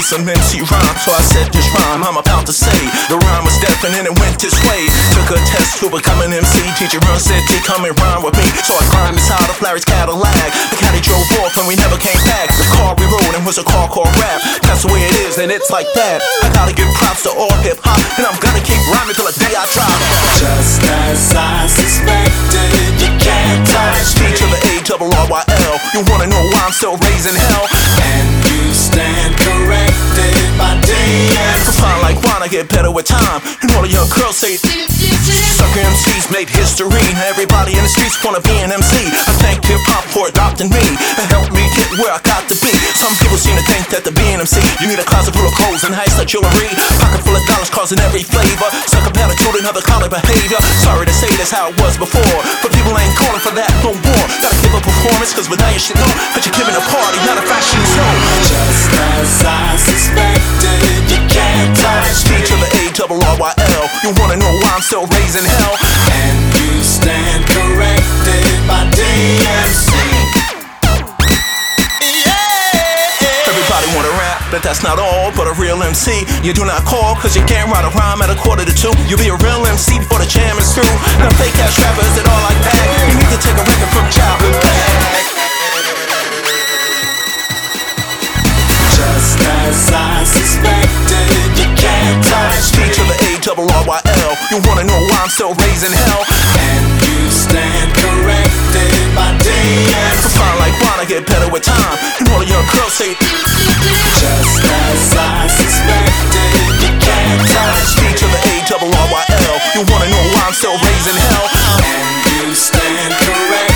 some MC rhyme, so I said this rhyme I'm about to say. The rhyme was definite and it went this way. Took a test to become an MC. Teacher Run said, T, come and rhyme with me. So I climbed inside of Larry's Cadillac. The caddy drove off and we never came back. The car we rode in was a car called rap. That's the way it is and it's like that. I gotta give props to all hip hop, and I'm gonna keep rhyming till the day I drop. Just as I suspected, you can't touch me. To the A-double-R-Y-L. You wanna know why I'm still raising hell? And you stand corrected by DMC. Fine like wine, I get better with time. And all of your girls say sucker MCs made history. Everybody in the streets wanna be an MC. I thank hip-hop for adopting me and helped me get where I got to be. Some people seem to think that to be an MC you need a closet full of clothes and high-style jewelry, pocket full of dollars causing every flavor, sucker attitude and other common behavior. Sorry to say that's how it was before, but people ain't calling for that no more. Gotta give a performance, cause without you should know that you're giving a party, not a fashion show. Just as I suspected, you can't touch me. To the A-double-R-Y-L. You wanna know why I'm still raising hell? And you stand corrected by DMC. Everybody wanna rap, but that's not all. But a real MC, you do not call, cause you can't write a rhyme at 1:45. You'll be a real MC before the jam is through. Now fake ass rappers that all like that, you need to take a record from childhood back. Just as I suspected, you can't touch me. To the A-double-R-Y-L. You wanna know why I'm still raising hell? And you stand corrected by DMC. Fine like wine, I get better with time. And all of your girls say just as I suspected, you can't touch me. to the A-double-R-Y-L. You wanna know why I'm still raising hell? And you stand corrected